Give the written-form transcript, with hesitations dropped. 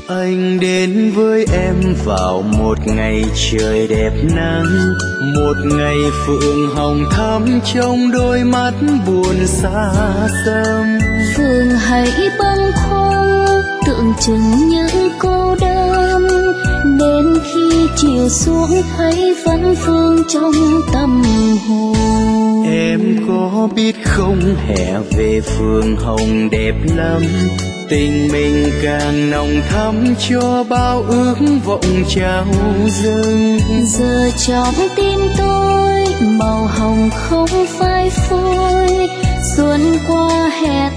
Anh đến với em vào một ngày trời đẹp nắng, một ngày phượng hồng thắm trong đôi mắt buồn xa xăm. Phượng hãy bâng khuâng tượng trưng những cô đơn, đến khi chiều xuống thấy vẫn vương trong tâm hồn. Em có biết không, hè về phượng hồng đẹp lắm, tình mình càng nồng thắm cho bao ước vọng trao dâng. Giờ trong tim tôi màu hồng không phai phôi, xuân qua hè